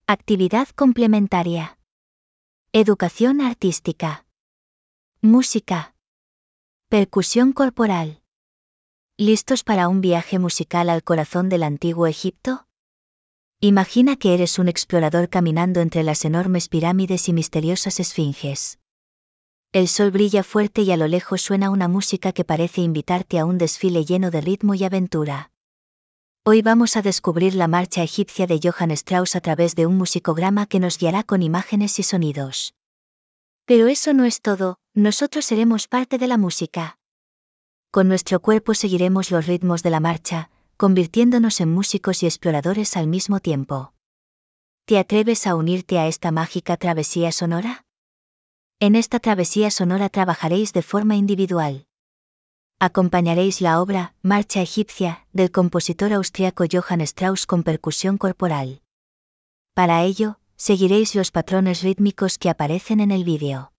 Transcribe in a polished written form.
Actividad complementaria. Educación artística. Música. Percusión corporal. ¿Listos para un viaje musical al corazón del antiguo Egipto? Imagina que eres un explorador caminando entre las enormes pirámides y misteriosas esfinges. El sol brilla fuerte y a lo lejos suena una música que parece invitarte a un desfile lleno de ritmo y aventura. Hoy vamos a descubrir la marcha egipcia de Johann Strauss a través de un musicograma que nos guiará con imágenes y sonidos. Pero eso no es todo, nosotros seremos parte de la música. Con nuestro cuerpo seguiremos los ritmos de la marcha, convirtiéndonos en músicos y exploradores al mismo tiempo. ¿Te atreves a unirte a esta mágica travesía sonora? En esta travesía sonora trabajaréis de forma individual. Acompañaréis la obra, Marcha Egipcia, del compositor austriaco Johann Strauss con percusión corporal. Para ello, seguiréis los patrones rítmicos que aparecen en el vídeo.